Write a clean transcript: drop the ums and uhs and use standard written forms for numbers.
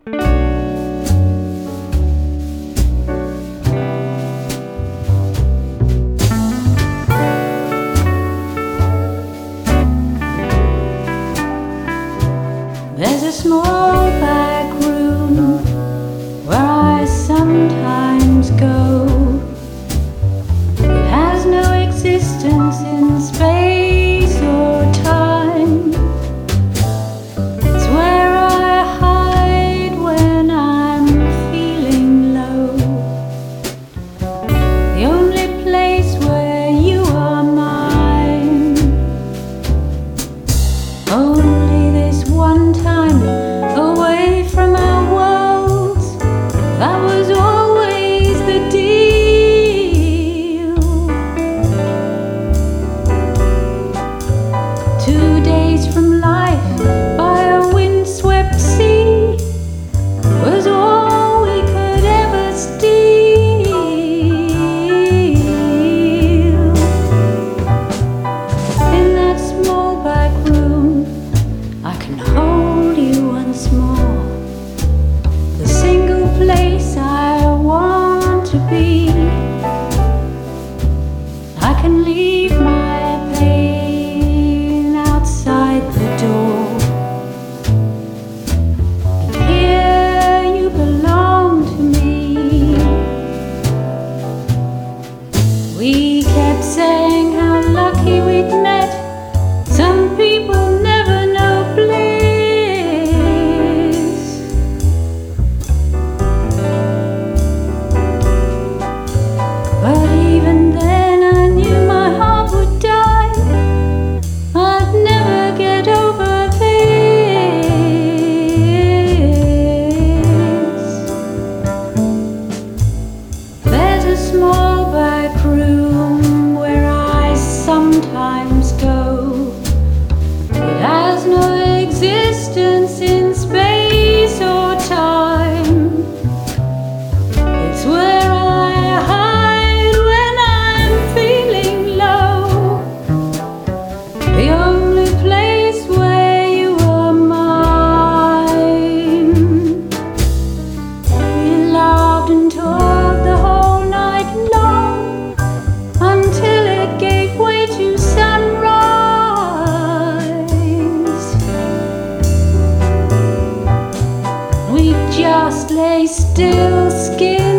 There's a small back room where I sometimes go. It has no existence in space or time. It's where I hide when I'm feeling low. The only place where you are mine. Only this one time away from our worlds, that was always the deal. 2 days from life by a windswept sea was all we could ever steal. In that small back room, I can hold you once more. The single place I want to be. I can leave my pain outside the door. And here you belong to me. We kept saying how lucky we'd met. Some people never know bliss. But even then I knew my heart would die. I'd never get over this. There's a small back room where I sometimes go. It has no existence in space or time. It's where I hide when I'm feeling low. The only place where you are mine. We laughed and talked the whole night long until it gave way to sunrise. We just lay still, scared.